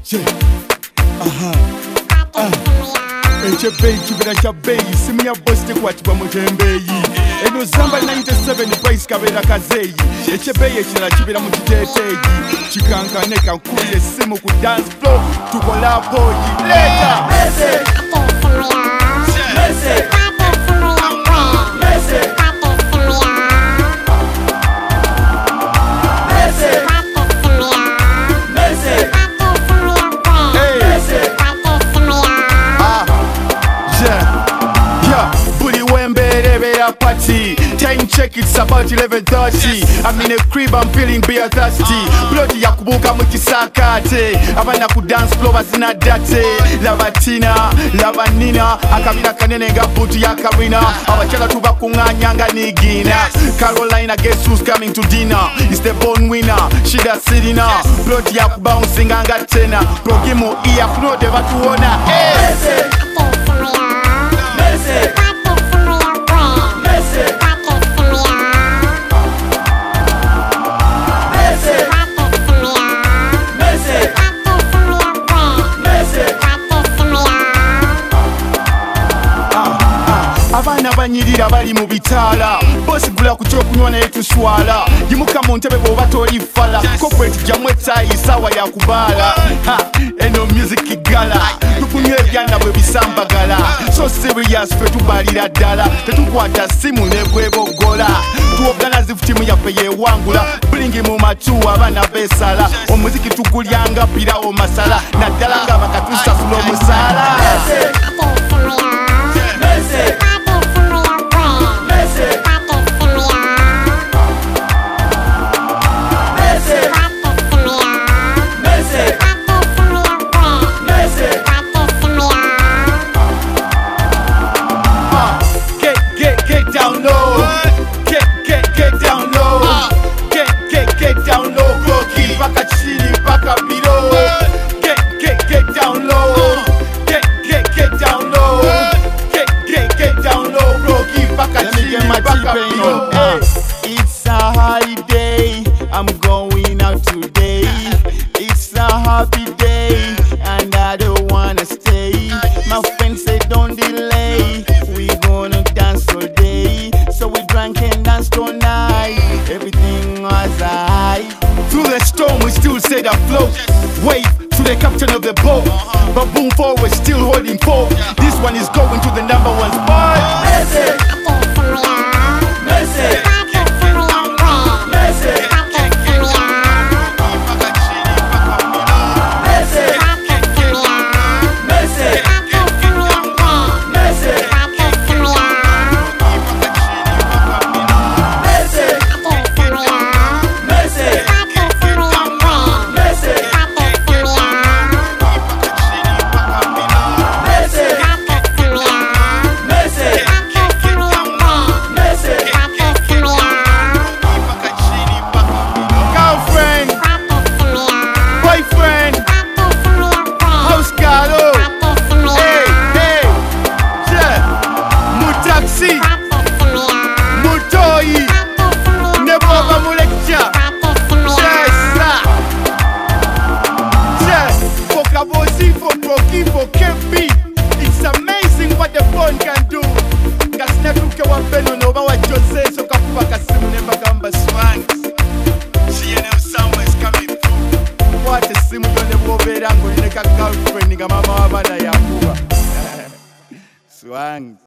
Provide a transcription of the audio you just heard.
Echebeyi kibera kya beyi simu ya bosi tekwatibwa mutembeyi eno zamba 97 price kabera kazeyi echebeyi ekirala kibera mu kiteteyi kikankane kankubira essimu ku dance floor tukola boyi leta party. Time check, it's about 11:30. I'm in a crib, I'm feeling beer thirsty. Bloody yakubuka mukisakate. Abana ku dance floor bazina date. Lavatina, lavanina. Akabira kanene nga buti ya Karina. Abachala tuba kunganya nga nigina. Carolina, guess who's coming to dinner? It's the born winner. Shida Sidina. Bloody yakubouncing nga tena. Progimo iya kuno deva tuona. Abana banyirira bali mu bitala bosi gula ku kyokunywa naye tuswala yimuka mu ntebe bw'oba tolifala corporate jamu etayi sawa ya kubaala eno music gala tukunywa ebyana bwe bisambagala so serious fe tubalira ddala tetukwata simu negwebogola tuorganize timu yaffe yewangula biringi mu matu abana besala omuziki tugulyanga pirawo masala naddala nga bakatusasula omusaala It's a holiday, I'm going out today. It's a happy day, and I don't wanna stay. My friends say don't delay, we gonna dance all day. So we drank and danced all night, everything was alright. Through the storm we still stayed afloat. Wave to the captain of the boat, but boom forward still holding forth. This one is going to the #1 spot. It's amazing what the phone can do. Gasinakuke wa beno noba wa Jose so kakuba kasimu nemba gamba swangs. CNN somewhere is coming through. What a simu yone wobera ngo yine ka girlfriend nga mama wabana yakuba. Swangs.